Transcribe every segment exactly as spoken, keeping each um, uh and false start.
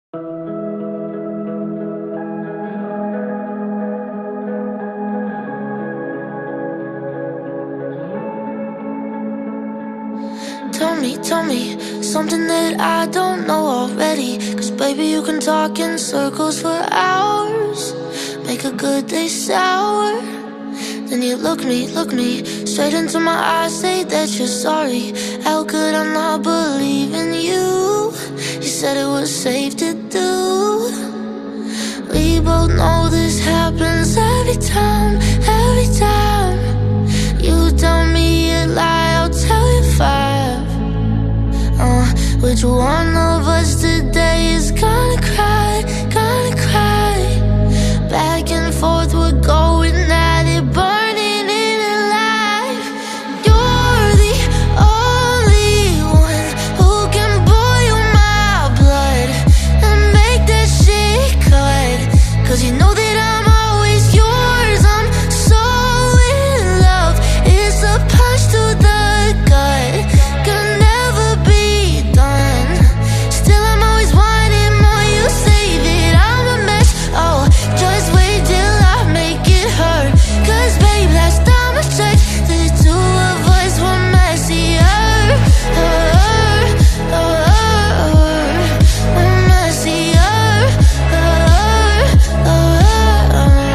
Tell me, tell me something that I don't know already. Cause baby, you can talk in circles for hours, make a good day sour. Then you look me, look me straight into my eyes, say that you're sorry. How could I not believe in you? You said it was safe to do. We both know this happens every time, every time. You tell me a lie, I'll tell you five. Uh, which one of us today is gonna cry, gonna cry? Back and forth we're going at it, burning it alive. You're the only one who can boil my blood and make that shit cut. Cause you know that I'm always yours, I'm so in love. It's a punch to the gut, could never be done. Still I'm always wanting more, you say that I'm a mess. Oh, just wait till I make it hurt. Cause babe, last time I checked, the two of us were messier. Uh, uh, uh, we're messier. Uh, uh,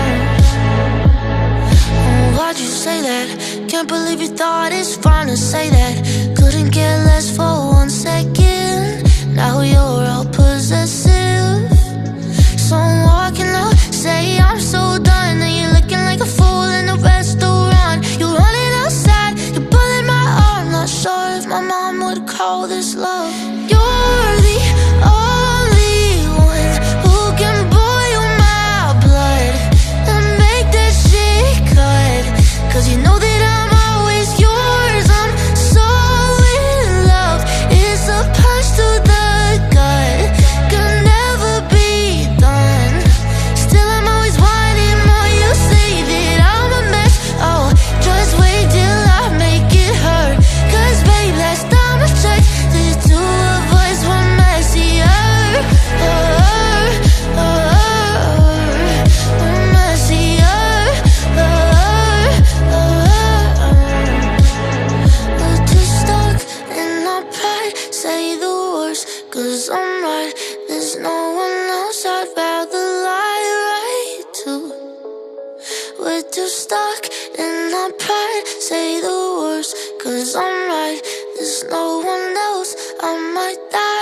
uh. Why'd you say that? Can't believe you thought it's fine to say that. Couldn't care less for one second. Now you're all possessive. So what can I say? I'm so done. And you're looking like a fool in a restaurant. You're running outside, you're pulling my arm. Not sure if my mom would call this love. You're the only one who can boil my blood and make that shit cut. Cause you know that I'm always yours, I'm so in love. It's a punch to the gut, could never be done. Still I'm always wanting more, you say that I'm a mess. Oh, just wait till I make it hurt. Cause babe, last time I checked, the two of us were messier. Uh, uh, uh, we're messier. Uh, uh, uh. We're too stuck in our pride, say the worst, cause I'm right. There's no one else I'd rather lie right to. We're too stuck in our pride, say the worst, cause I'm right. There's no one else I might die.